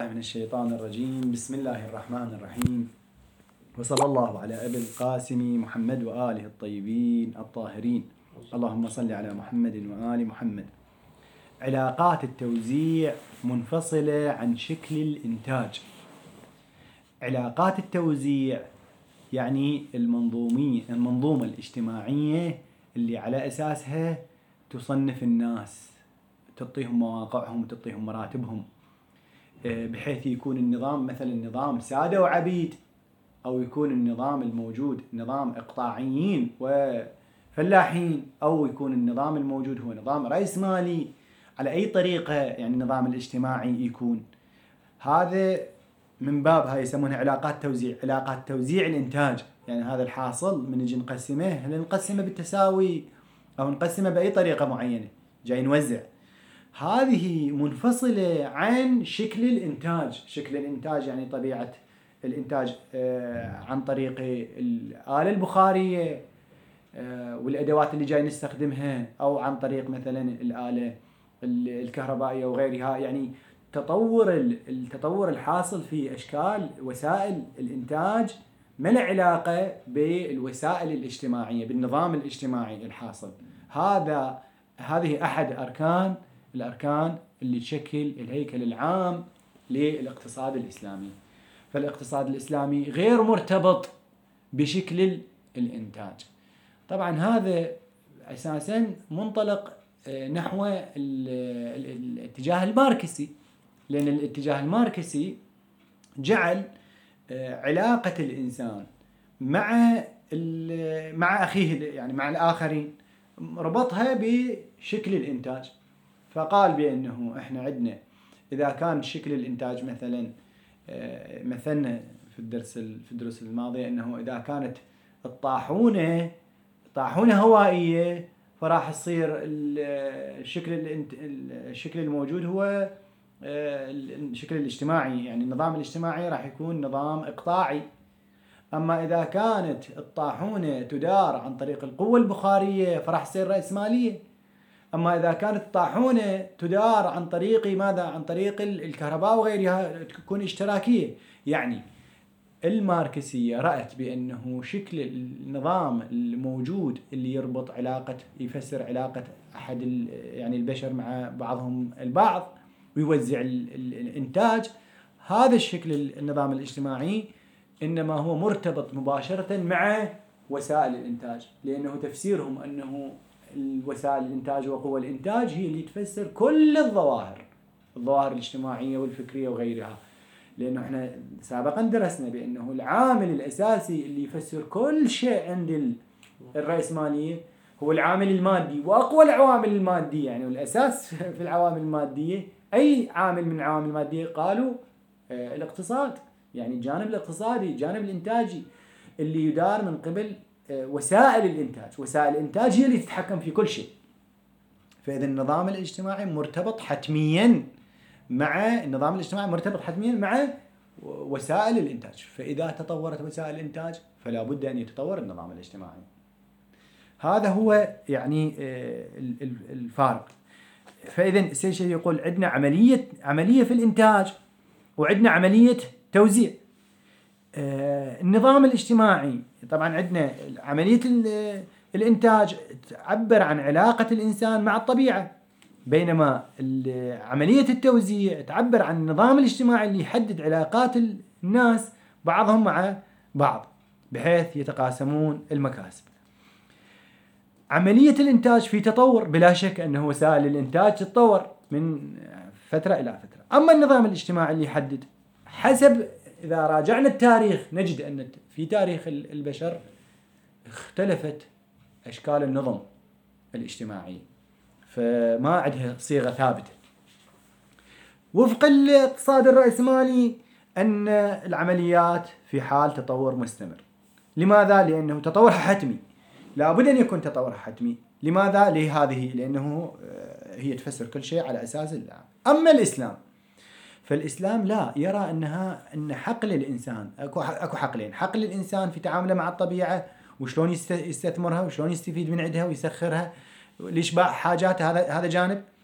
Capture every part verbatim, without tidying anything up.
من الشيطان الرجيم. بسم الله الرحمن الرحيم، وصلى الله على أبي القاسم محمد وآله الطيبين الطاهرين. اللهم صل على محمد وآل محمد. علاقات التوزيع منفصلة عن شكل الإنتاج. علاقات التوزيع يعني المنظومية المنظومة الاجتماعية اللي على أساسها تصنف الناس، تعطيهم مواقعهم وتعطيهم مراتبهم، بحيث يكون النظام مثلا نظام سادة وعبيد، أو يكون النظام الموجود نظام إقطاعيين وفلاحين، أو يكون النظام الموجود هو نظام رأسمالي. على أي طريقة يعني النظام الاجتماعي يكون، هذا من باب هاي يسمونها علاقات توزيع. علاقات توزيع الإنتاج، يعني هذا الحاصل من نجي نقسمه، هل نقسمه بالتساوي أو نقسمه بأي طريقة معينة جاي نوزع. هذه منفصلة عن شكل الإنتاج. شكل الإنتاج يعني طبيعة الإنتاج عن طريق الآلة البخارية والأدوات اللي جاي نستخدمها، أو عن طريق مثلا الآلة الكهربائية وغيرها. يعني تطور التطور الحاصل في أشكال وسائل الإنتاج ما له علاقة بالوسائل الاجتماعية، بالنظام الاجتماعي الحاصل. هذا هذه أحد أركان الأركان اللي تشكل الهيكل العام للاقتصاد الإسلامي. فالاقتصاد الإسلامي غير مرتبط بشكل الإنتاج. طبعا هذا أساسا منطلق نحو الاتجاه الماركسي، لأن الاتجاه الماركسي جعل علاقة الإنسان مع مع أخيه، يعني مع الآخرين، ربطها بشكل الإنتاج. فقال بأنه إحنا عندنا إذا كان شكل الإنتاج مثلا مثلنا في الدرس في الدروس الماضية أنه إذا كانت الطاحونة طاحونة هوائية، فراح يصير الشكل الشكل الموجود هو الشكل الاجتماعي، يعني النظام الاجتماعي راح يكون نظام إقطاعي. أما إذا كانت الطاحونة تدار عن طريق القوة البخارية فراح تصير رأسمالية. أما إذا كانت الطاحونة تدار عن طريق ماذا؟ عن طريق الكهرباء وغيرها تكون اشتراكية. يعني الماركسية رأت بأنه شكل النظام الموجود اللي يربط علاقة، يفسر علاقة أحد يعني البشر مع بعضهم البعض ويوزع الإنتاج، هذا الشكل النظام الاجتماعي إنما هو مرتبط مباشرة مع وسائل الإنتاج، لأنه تفسيرهم أنه الوسائل الإنتاج وقوى الإنتاج هي اللي تفسر كل الظواهر الظواهر الاجتماعية والفكرية وغيرها. لأنه احنا سابقا درسنا بأنه العامل الأساسي اللي يفسر كل شيء عند الرأسمالية هو العامل المادي، وأقوى العوامل المادية يعني والأساس في العوامل المادية. أي عامل من العوامل المادية؟ قالوا آه الاقتصاد، يعني الجانب الاقتصادي، الجانب الإنتاجي اللي يدار من قبل وسائل الإنتاج. وسائل الإنتاج هي اللي تتحكم في كل شيء. فإذا النظام الاجتماعي مرتبط حتميا مع النظام الاجتماعي مرتبط حتميا مع وسائل الإنتاج. فإذا تطورت وسائل الإنتاج فلا بد أن يتطور النظام الاجتماعي. هذا هو يعني الفارق. فإذا السيد يقول عندنا عملية عملية في الإنتاج وعندنا عملية توزيع. النظام الاجتماعي طبعا عندنا عملية الإنتاج تعبر عن علاقة الإنسان مع الطبيعة، بينما عملية التوزيع تعبر عن النظام الاجتماعي اللي يحدد علاقات الناس بعضهم مع بعض بحيث يتقاسمون المكاسب. عملية الإنتاج في تطور، بلا شك أنه وسائل الإنتاج تتطور من فترة إلى فترة. أما النظام الاجتماعي اللي يحدد حسب، إذا راجعنا التاريخ نجد أن في تاريخ البشر اختلفت أشكال النظم الاجتماعي، فما عندها صيغة ثابتة. وفق الاقتصاد الرأسمالي أن العمليات في حال تطور مستمر. لماذا؟ لأنه تطورها حتمي، لابد أن يكون تطورها حتمي. لماذا؟ لهذه لأنه هي تفسر كل شيء على أساس الله. أما الإسلام فالإسلام لا يرى أنها أن حقل الإنسان أكو أكو حقلين: حقل الإنسان في تعامله مع الطبيعة وشلون يستثمرها وشلون يستفيد من عندها ويسخرها لإشباع حاجاته، هذا هذا جانب.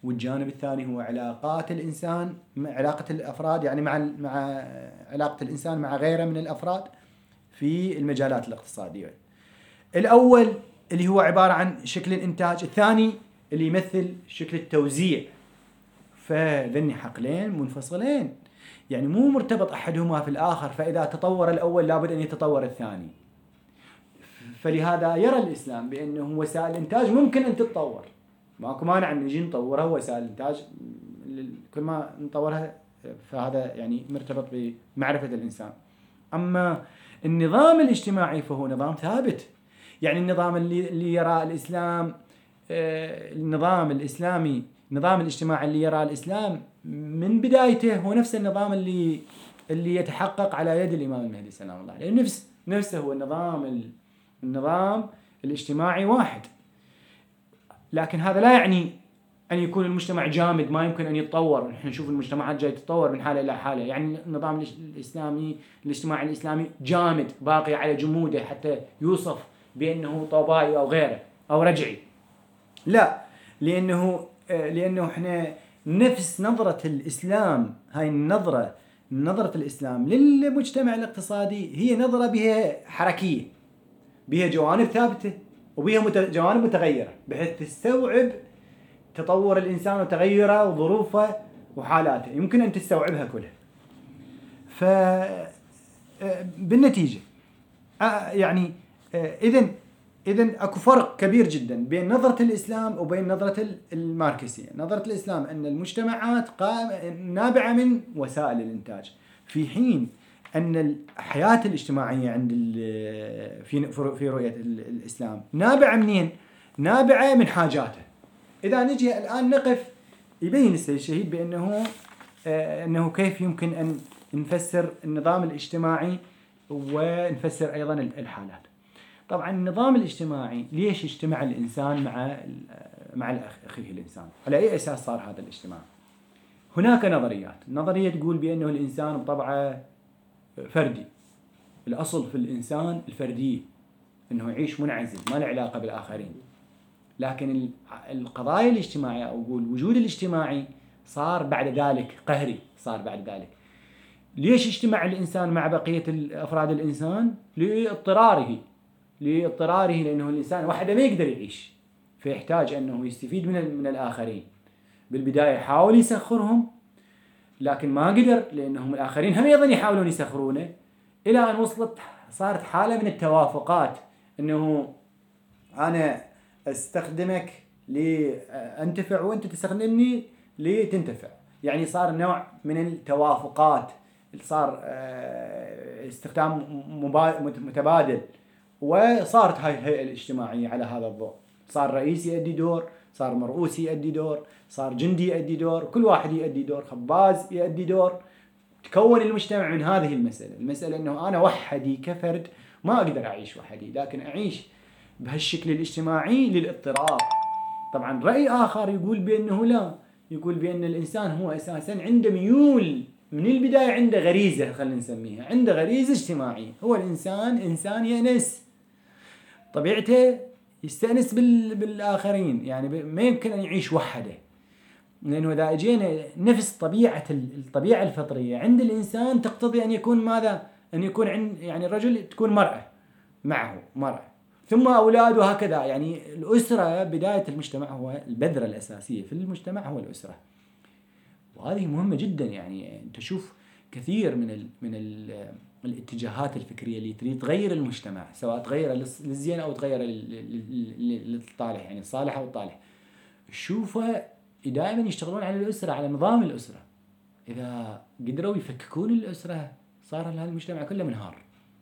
والجانب الثاني هو علاقات الإنسان، علاقة الأفراد يعني مع مع علاقة الإنسان مع غيره من الأفراد في المجالات الاقتصادية. الأول اللي هو عبارة عن شكل الإنتاج، الثاني اللي يمثل شكل التوزيع. فذني حقلين منفصلين، يعني مو مرتبط أحدهما في الآخر، فإذا تطور الأول لابد أن يتطور الثاني. فلهذا يرى الإسلام بأنه وسائل الإنتاج ممكن أن تتطور، ماكو مانع أن نجي نطورها. وسائل الإنتاج كل ما نطورها فهذا يعني مرتبط بمعرفة الإنسان. أما النظام الاجتماعي فهو نظام ثابت، يعني النظام اللي, اللي يرى الإسلام، آه النظام الإسلامي، النظام الاجتماعي اللي يرى الإسلام من بدايته هو نفس النظام اللي اللي يتحقق على يد الإمام المهدي سلام الله عليه. نفس نفسه هو النظام النظام الاجتماعي واحد، لكن هذا لا يعني أن يكون المجتمع جامد ما يمكن أن يتطور. نحن نشوف المجتمعات جاي تتطور من حالة إلى حالة، يعني النظام الإسلامي الاجتماعي الإسلامي جامد باقي على جموده حتى يوصف بأنه طوبائي أو غيره أو رجعي. لا، لأنه لأنه إحنا نفس نظرة الإسلام، هاي النظرة نظرة الإسلام للمجتمع الاقتصادي هي نظرة بها حركية، بها جوانب ثابتة وبها جوانب متغيرة، بحيث تستوعب تطور الإنسان وتغيره وظروفه وحالاته، يمكن أن تستوعبها كلها. فبالنتيجة يعني إذن إذن أكو فرق كبير جدا بين نظرة الإسلام وبين نظرة الماركسية. نظرة الإسلام أن المجتمعات نابعة من وسائل الإنتاج، في حين أن الحياة الاجتماعية عند في في رؤية الإسلام نابعة منين؟ نابعة من حاجاته. إذا نجي الآن نقف يبين السيد الشهيد بأنه آه أنه كيف يمكن أن نفسر النظام الاجتماعي ونفسر أيضا الحالات. طبعا النظام الاجتماعي ليش يجتمع الإنسان مع مع أخيه الإنسان؟ على أي أساس صار هذا الاجتماع؟ هناك نظريات نظرية تقول بأنه الإنسان بطبعه فردي، الأصل في الإنسان الفردية، أنه يعيش منعزل ما له علاقة بالآخرين. لكن القضايا الاجتماعية أو الوجود الاجتماعي صار بعد ذلك قهري، صار بعد ذلك. ليش يجتمع الإنسان مع بقية أفراد الإنسان؟ لاضطراره لاضطراره لأنه الإنسان وحده ما يقدر يعيش، فيحتاج أنه يستفيد من من الآخرين. بالبداية حاول يسخرهم لكن ما قدر، لأنهم الآخرين هم أيضا يحاولون يسخرونه، إلى أن وصلت صارت حالة من التوافقات، أنه أنا استخدمك لأنتفع وأنت تستخدمني لتنتفع. يعني صار نوع من التوافقات، صار استخدام متبادل، وصارت هاي الهيئة الاجتماعية على هذا الضوء. صار رئيس يؤدي دور، صار مرؤوس يؤدي دور، صار جندي يؤدي دور، كل واحد يؤدي دور، خباز يؤدي دور. تكون المجتمع من هذه المسألة، المسألة أنه أنا وحدي كفرد ما أقدر أعيش وحدي، لكن أعيش بهالشكل الاجتماعي للاضطرار. طبعا رأي آخر يقول بأنه لا، يقول بأن الإنسان هو أساسا عنده ميول من البداية، عنده غريزة خلينا نسميها، عنده غريزة اجتماعية. هو الإنسان إنسان يأنس، طبيعته يستأنس بالآخرين، يعني ما يمكن أن يعيش وحده. لأنه إذا أجينا نفس طبيعة الطبيعة الفطرية عند الإنسان تقتضي أن يكون ماذا؟ أن يكون عند يعني الرجل تكون مرأة معه، مرأة ثم أولاد وهكذا. يعني الأسرة بداية المجتمع، هو البذرة الأساسية في المجتمع هو الأسرة، وهذه مهمة جدا. يعني أنت تشوف كثير من ال من ال الاتجاهات الفكرية اللي تريد تغير المجتمع، سواء تغير للزين أو تغير للطالح، يعني الصالح أو الطالح، شوفه دائما يشتغلون على الأسرة، على نظام الأسرة. إذا قدروا يفككون الأسرة صار هذا المجتمع كله منهار.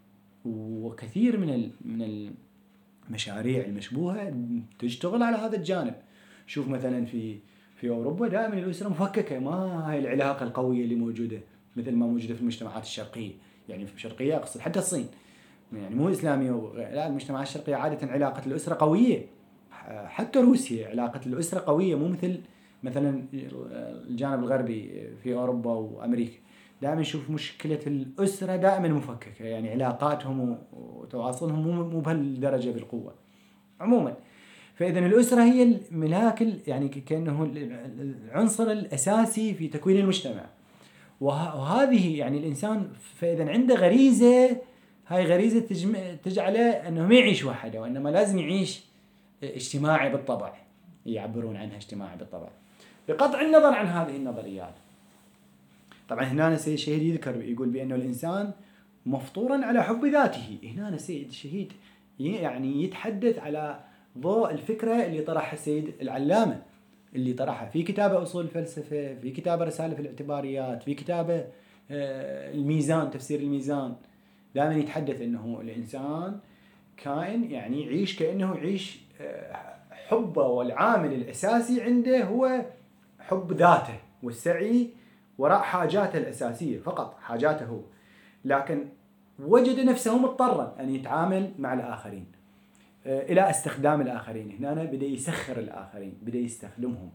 وكثير من ال من المشاريع المشبوهة تشتغل على هذا الجانب. شوف مثلا في في أوروبا دائما الأسرة مفككة، ما هاي العلاقة القوية اللي موجودة مثل ما موجودة في المجتمعات الشرقية. يعني في الشرقية أقصد حتى الصين، يعني مو إسلامية، لا المجتمعات الشرقية عادة علاقة الأسرة قوية. حتى روسيا علاقة الأسرة قوية، مو مثل مثلا الجانب الغربي في أوروبا وأمريكا. دائما نشوف مشكلة الأسرة دائما مفككة، يعني علاقاتهم وتواصلهم مو مو بهالدرجة بالقوة. عموما فإذا الأسرة هي الملاك يعني كأنه العنصر الأساسي في تكوين المجتمع. وهذه يعني الإنسان فإذا عنده غريزة، هاي غريزة تجعله أنه ما يعيش وحده، وإنما لازم يعيش اجتماعي بالطبع، يعبرون عنها اجتماعي بالطبع، بقطع النظر عن هذه النظريات. طبعا هنا سيد الشهيد يذكر يقول بأنه الإنسان مفطورا على حب ذاته. هنا سيد الشهيد يعني يتحدث على ضوء الفكرة اللي طرحها السيد العلامة، اللي طرحها في كتابه أصول الفلسفة، في كتابه رسالة في الاعتباريات، في كتابه الميزان، تفسير الميزان. دائما يتحدث أنه الإنسان كائن يعني يعيش كأنه يعيش حبه، والعامل الأساسي عنده هو حب ذاته والسعي وراء حاجاته الأساسية، فقط حاجاته هو، لكن وجد نفسه مضطرا أن يتعامل مع الآخرين إلى استخدام الآخرين. هنا بدأ يسخر الآخرين، بدأ يستخدمهم،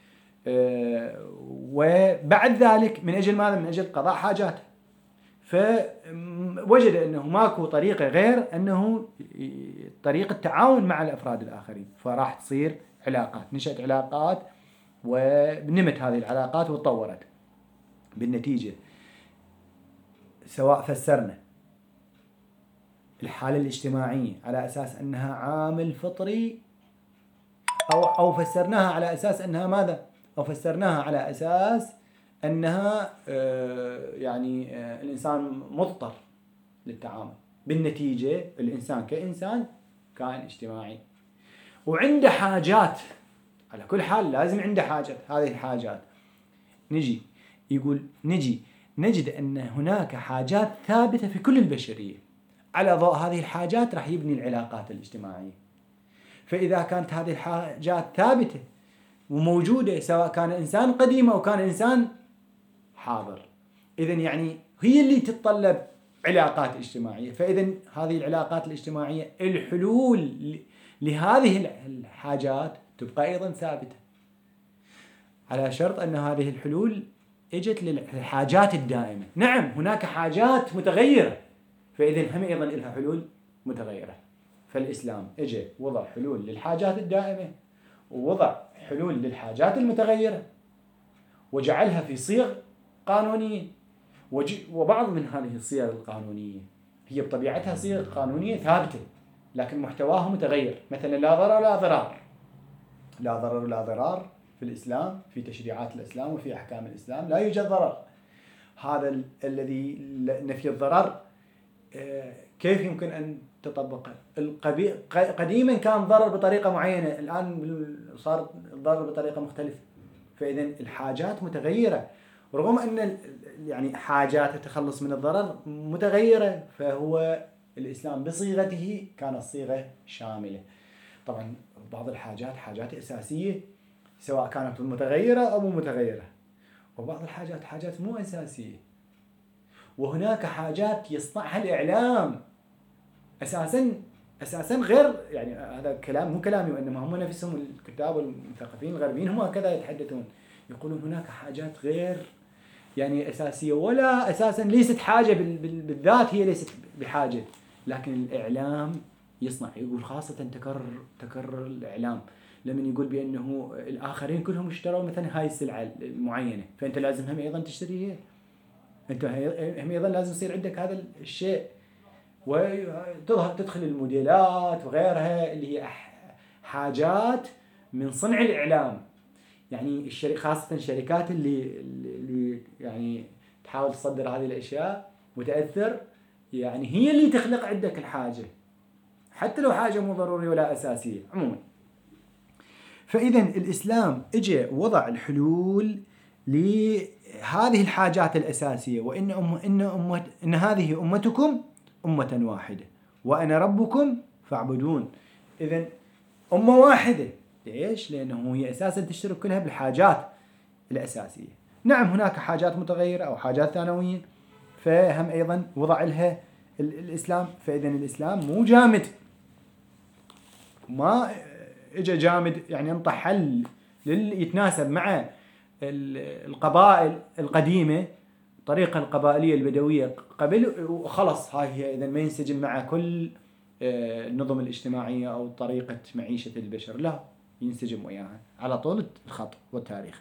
وبعد ذلك من أجل ماذا؟ من أجل قضاء حاجاته. فوجد أنه ماكو طريقة غير أنه طريقة التعاون مع الأفراد الآخرين، فراح تصير علاقات، نشأت علاقات ونمت هذه العلاقات وتطورت. بالنتيجة سواء فسرنا الحالة الاجتماعية على أساس أنها عامل فطري، أو أو فسرناها على أساس أنها ماذا؟ أو فسرناها على أساس أنها يعني الإنسان مضطر للتعامل. بالنتيجة الإنسان كإنسان كائن اجتماعي وعنده حاجات، على كل حال لازم عنده حاجات. هذه الحاجات نجي يقول نجي نجد أن هناك حاجات ثابتة في كل البشرية، على ضوء هذه الحاجات راح يبني العلاقات الاجتماعية. فإذا كانت هذه الحاجات ثابتة وموجودة، سواء كان إنسان قديم أو كان إنسان حاضر، إذن يعني هي اللي تتطلب علاقات اجتماعية. فإذن هذه العلاقات الاجتماعية الحلول لهذه الحاجات تبقى أيضا ثابتة، على شرط أن هذه الحلول اجت للحاجات الدائمة. نعم هناك حاجات متغيرة، فإذن هم أيضا لها حلول متغيرة. فالإسلام اجى وضع حلول للحاجات الدائمة، ووضع حلول للحاجات المتغيرة، وجعلها في صيغ قانونية. وبعض من هذه الصيغ القانونية هي بطبيعتها صيغ قانونية ثابتة، لكن محتواها متغير. مثلا لا ضرر ولا ضرار، لا ضرر ولا ضرار في الإسلام، في تشريعات الإسلام وفي أحكام الإسلام لا يوجد ضرر. هذا الذي نفي الضرر كيف يمكن أن تطبقه؟ قديما كان ضرر بطريقة معينة، الآن صار الضرر بطريقة مختلفة. فإذا الحاجات متغيرة، رغم أن يعني حاجات التخلص من الضرر متغيرة، فهو الإسلام بصيغته كانت صيغة شاملة. طبعا بعض الحاجات حاجات أساسية سواء كانت متغيرة أو مو متغيرة، وبعض الحاجات حاجات مو أساسية. وهناك حاجات يصنعها الإعلام أساساً أساساً غير، يعني هذا كلام مو كلامي، وإنما هم نفسهم الكتاب والمثقفين الغربيين هم هكذا يتحدثون، يقولون هناك حاجات غير يعني أساسية، ولا أساساً ليست حاجة بالذات، هي ليست بحاجة، لكن الإعلام يصنع. يقول خاصة تكرر تكرر الإعلام لمن يقول بأنه الآخرين كلهم اشتروا مثلا هاي السلعة المعينة، فأنت لازم هم أيضا تشتريها، أنت هم أيضا لازم يصير عندك هذا الشيء. وتظهر تدخل الموديلات وغيرها اللي هي حاجات من صنع الإعلام. يعني الشركة خاصة الشركات اللي اللي يعني تحاول تصدر هذه الأشياء وتأثر، يعني هي اللي تخلق عندك الحاجة، حتى لو حاجة مو ضرورية ولا أساسية عموما. فإذا الإسلام اجى وضع الحلول لهذه الحاجات الأساسية، وإن أم إن أمة إن هذه أمتكم أمة واحدة وأنا ربكم فاعبدون. إذن أمة واحدة، ليش؟ لأنه هي أساسا تشترك كلها بالحاجات الأساسية. نعم هناك حاجات متغيرة أو حاجات ثانوية، فهم أيضا وضع لها الإسلام. فإذن الإسلام مو جامد، ما إجا جامد يعني ينطح حل يتناسب مع القبائل القديمة، الطريقة القبائلية البدوية قبل وخلص، هاي هي إذا ما ينسجم مع كل النظم الاجتماعية أو طريقة معيشة البشر، لا، ينسجم وياها على طول الخط والتاريخ.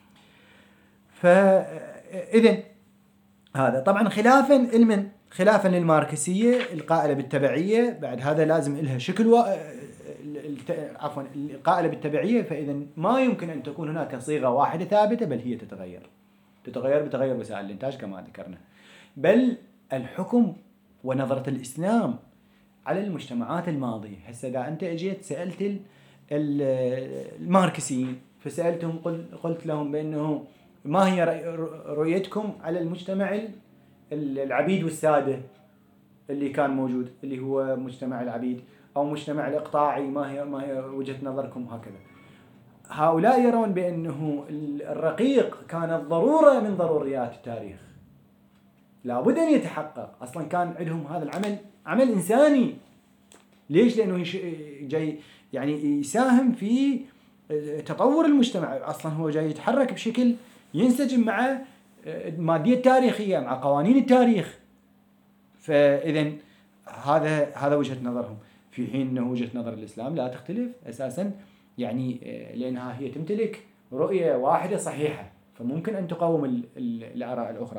فإذن هذا طبعا خلافا لمن؟ خلافا للماركسية القائلة بالتبعية. بعد هذا لازم لها شكل و... عفوا القائلة بالتبعية، فإذا ما يمكن أن تكون هناك صيغة واحدة ثابتة، بل هي تتغير تتغير بتغير وسائل الإنتاج كما ذكرنا. بل الحكم ونظرة الإسلام على المجتمعات الماضية، هسه إذا أنت أجيت سألت الماركسيين فسألتهم قلت لهم بأنه ما هي رؤيتكم على المجتمع العبيد والسادة اللي كان موجود، اللي هو مجتمع العبيد أو مجتمع الإقطاعي، ما هي ما هي وجهة نظركم؟ هكذا هؤلاء يرون بأنه الرقيق كانت ضرورة من ضروريات التاريخ، لابد أن يتحقق. أصلا كان عندهم هذا العمل عمل إنساني. ليش؟ لأنه جاي يعني يساهم في تطور المجتمع. أصلا هو جاي يتحرك بشكل ينسجم مع المادية التاريخية، مع قوانين التاريخ. فإذا هذا هذا وجهة نظرهم، في حين أنه وجهة نظر الإسلام لا تختلف أساسا، يعني لأنها هي تمتلك رؤية واحدة صحيحة، فممكن أن تقاوم الآراء الأخرى.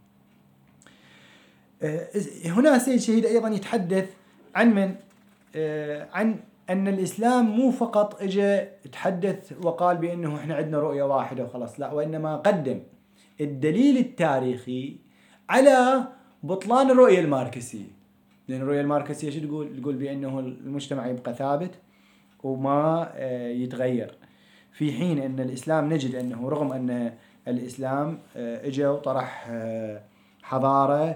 هنا السيد شهيد أيضا يتحدث عن من؟ عن أن الإسلام مو فقط إجا تحدث وقال بأنه إحنا عندنا رؤية واحدة وخلاص، لا، وإنما قدم الدليل التاريخي على بطلان الرؤية الماركسية. لأن الرؤية الماركسية شو تقول؟ تقول بأنه المجتمع يبقى ثابت وما يتغير، في حين أن الإسلام نجد أنه رغم أن الإسلام إجا وطرح حضارة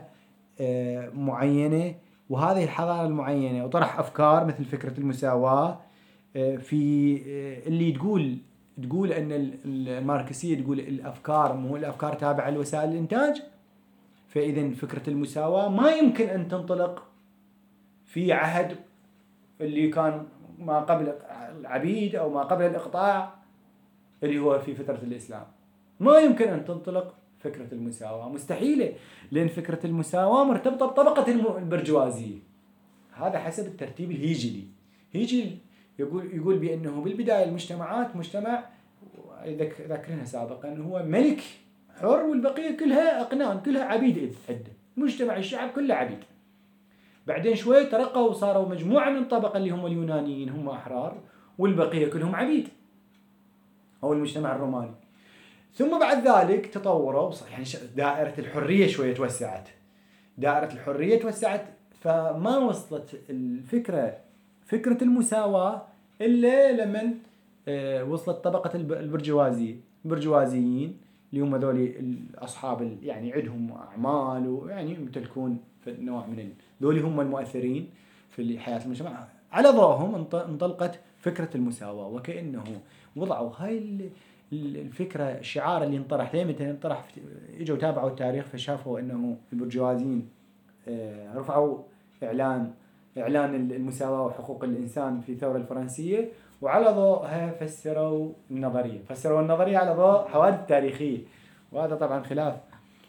معينة، وهذه الحضارة المعينة وطرح أفكار مثل فكرة المساواة، في اللي تقول تقول أن الماركسية تقول الأفكار مو الأفكار تابعة لوسائل الإنتاج. فإذا فكرة المساواة ما يمكن أن تنطلق في عهد اللي كان ما قبل العبيد أو ما قبل الإقطاع اللي هو في فترة الإسلام. ما يمكن أن تنطلق فكرة المساواة، مستحيلة، لأن فكرة المساواة مرتبطة بطبقة البرجوازية. هذا حسب الترتيب الهيجلي. هيجل يقول يقول بأنه بالبداية المجتمعات مجتمع ذكرنا سابقا أنه هو ملك حر، والبقية كلها أقنان، كلها عبيد. عدة مجتمع الشعب كله عبيد. بعدين شوي ترقوا وصاروا مجموعة من الطبقة اللي هم اليونانيين هم أحرار، والبقية كلهم عبيد، أو المجتمع الروماني. ثم بعد ذلك تطوروا، يعني دائرة الحرية شوية توسعت، دائرة الحرية توسعت، فما وصلت الفكرة فكرة المساواة إلا لمن وصلت طبقة البرجوازية البرجوازيين اللي هم ذولي أصحاب يعني عندهم أعمال ويعني يمتلكون نوع من ذولي هم المؤثرين في حياة المجتمع. على ضوءهم انطلقت فكرة المساواة، وكأنه وضعوا هاي الفكرة الشعار اللي انطرح ليه متى انطرح، اجوا تابعوا التاريخ فشافوا انه البرجوازيين رفعوا اعلان اعلان المساواة وحقوق الانسان في الثورة الفرنسية، وعلى ضوءها فسروا النظرية فسروا النظرية على ضوء حوادث تاريخية، وهذا طبعا خلاف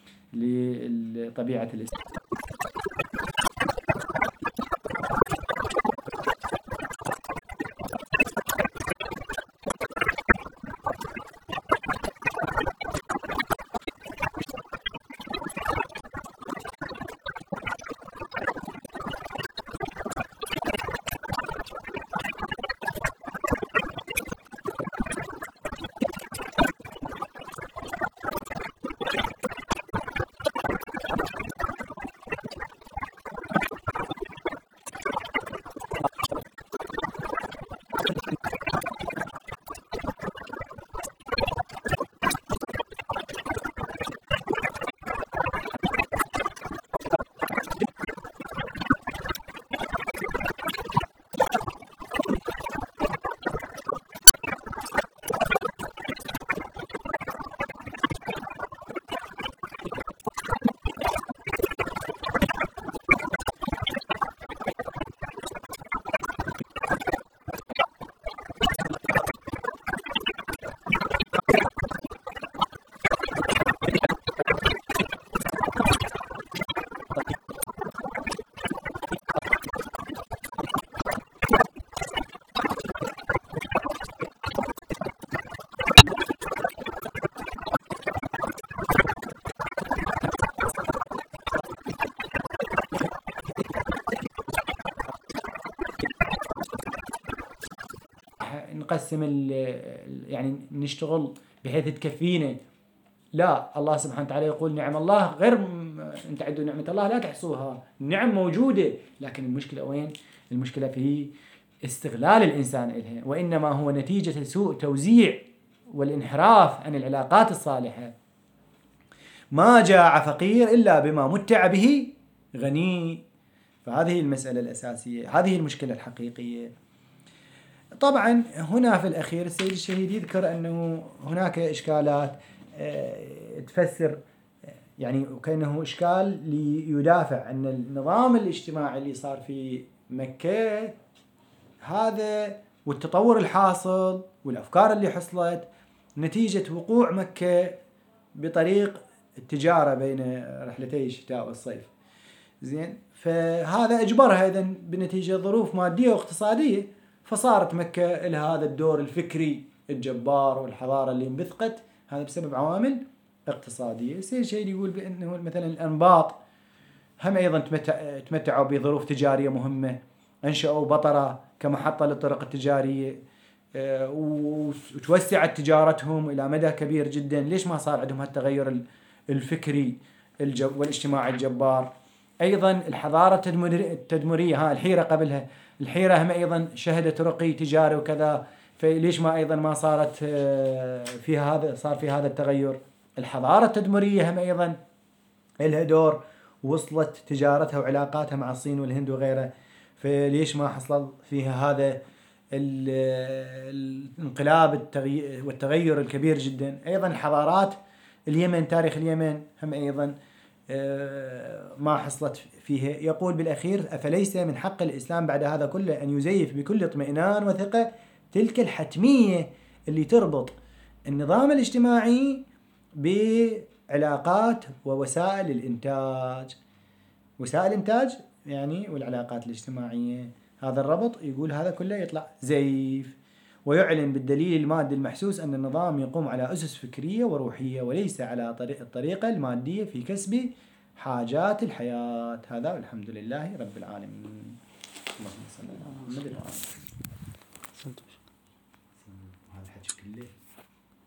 لطبيعة الإسلام. نقسم يعني نشتغل بحيث تكفينا. لا، الله سبحانه وتعالى يقول نعم الله غير ان تعدوا نعمة الله لا تحصوها. النعم موجودة، لكن المشكلة وين؟ المشكلة في استغلال الإنسان إلها، وإنما هو نتيجة سوء توزيع والانحراف عن العلاقات الصالحة. ما جاع فقير إلا بما متع به غني. فهذه المسألة الأساسية، هذه المشكلة الحقيقية. طبعا هنا في الأخير السيد الشهيد يذكر أنه هناك إشكالات تفسر يعني وكأنه إشكال ليدافع عن النظام الاجتماعي اللي صار في مكة هذا والتطور الحاصل والأفكار اللي حصلت نتيجة وقوع مكة بطريق التجارة بين رحلتي الشتاء والصيف. زين، فهذا أجبرها إذن بنتيجة ظروف مادية واقتصادية، فصارت مكة لها هذا الدور الفكري الجبار والحضارة اللي انبثقت، هذا بسبب عوامل اقتصادية. سيد شيء يقول بأنه مثلا الأنباط هم أيضا تمتع تمتعوا بظروف تجارية مهمة، أنشأوا بطرة كمحطة للطرق التجارية وتوسعت تجارتهم إلى مدى كبير جدا. ليش ما صار عندهم هالتغير الفكري والاجتماعي الجبار؟ أيضا الحضارة التدمرية، ها الحيرة قبلها، الحيرة هم أيضا شهدت رقي تجاري وكذا، فليش ما أيضا ما صارت فيها هذا صار في هذا التغير؟ الحضارة التدمرية هم أيضا لها دور، وصلت تجارتها وعلاقاتها مع الصين والهند وغيرها، فليش ما حصل فيها هذا الانقلاب والتغير الكبير جدا؟ أيضا الحضارات اليمن، تاريخ اليمن هم أيضا ما حصلت فيها. يقول بالأخير أفليس من حق الإسلام بعد هذا كله أن يزيف بكل اطمئنان وثقة تلك الحتمية اللي تربط النظام الاجتماعي بعلاقات ووسائل الإنتاج، وسائل الإنتاج يعني والعلاقات الاجتماعية، هذا الربط يقول هذا كله يطلع زيف، ويعلن بالدليل المادي المحسوس أن النظام يقوم على أسس فكرية وروحية وليس على طريق الطريقة المادية في كسب حاجات الحياة. هذا والحمد لله رب العالمين. اللهم صل على محمد وعلى آله. هذا الحكي كله